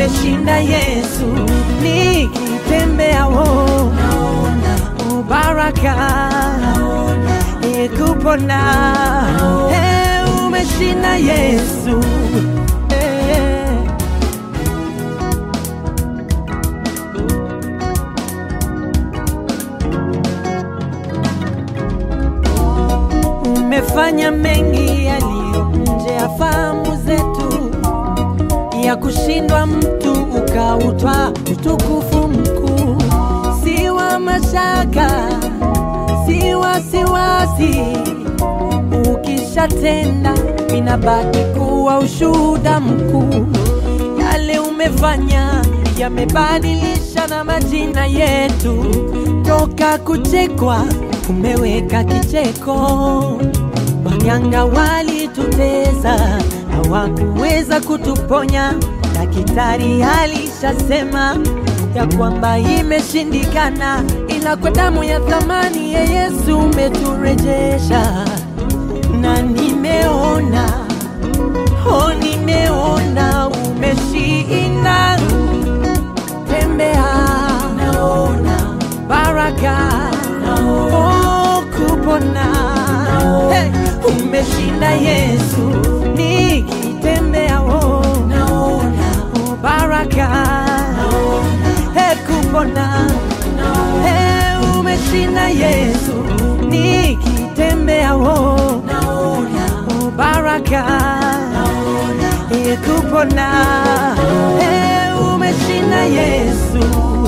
umeshinda Yesu, nikitembea naona baraka, naona kupona. Umeshinda Yesu, umefanya mengi yaliyo nje ya fahamu zetu, ya kushindwa mtu ukautwa utukufu mkuu. Si wa mashaka, si wasiwasi, ukishatenda inabaki kuwa ushuhuda mkuu. Yale umefanya yamebadilisha na majina yetu, toka kuchekwa umeweka kicheko. Waganga walitutesa, hawakuweza kutuponya. Daktari alishasema ya kwamba imeshindikana, ila kwa damu ya thamani ya Yesu umeturejesha. Na nimeona, nimeona umeshinda. Tembea, naona baraka, kupona. Umeshinda Yesu, nikitembea naona baraka, kupona. Umeshinda Yesu, nikitembea naona baraka, kupona. Umeshinda Yesu,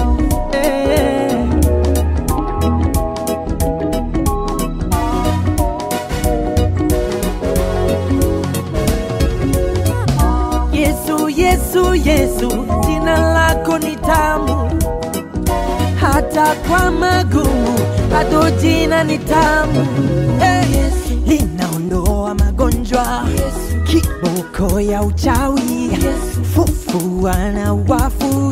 Yesu, Yesu, jina lako ni tamu, hata kwa magumu bado jina ni tamu. Linaondoa magonjwa, kiboko ya uchawi, fufua na wafu,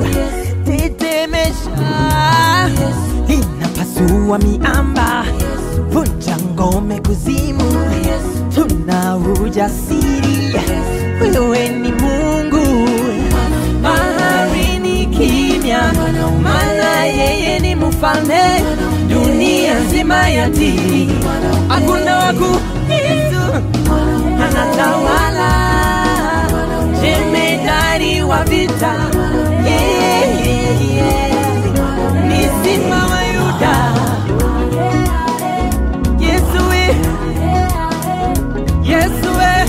tetemesha, linapasua miamba, vunja ngome kuzimu. Tuna ujasiri, wewe ni Mungu. Bahari ni kimya, maana yeye ni mfalme. Dunia nzima yatii, hakuna waku. Yesu anatawala, jemedari wa vita. Ni simba wa Yuda. Yesu we, Yesu we,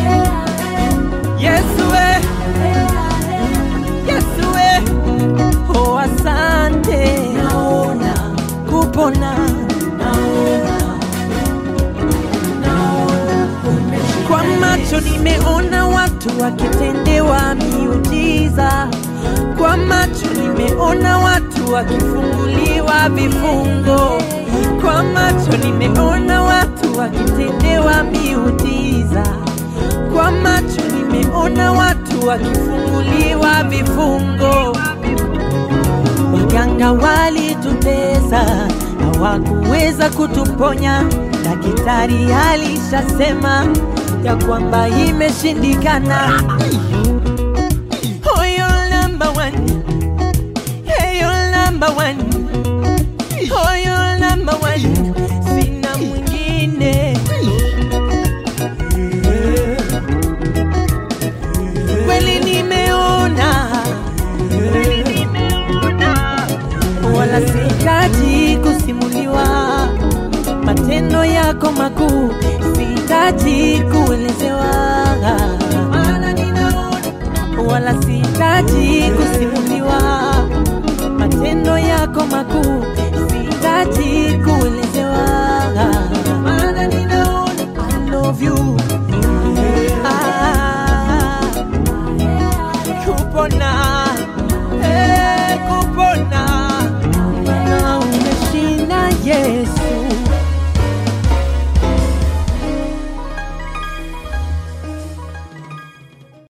Yesu we, Yesu we. Oh, asante. Naona kupona, kwa macho nimeona watu wakitendewa miujiza, kwa macho nimeona watu wakifunguliwa vifungo, kwa macho nimeona watu wakitendewa miujiza, kwa macho nimeona watu wakifunguliwa vifungo. Waganga walitutesa, hawakuweza kutuponya. Daktari alishasema ya kwamba imeshindikana. Oh, you're number one. Hey, you're number one. Oh, you're number one. Sina mwingine. Kweli nimeona, wala sihitaji kusimuliwa matendo yako makuu, sihitaji kuelezewa, maana ninaona. Wala sihitaji kusimuliwa matendo yako makuu, sihitaji kuelezewa.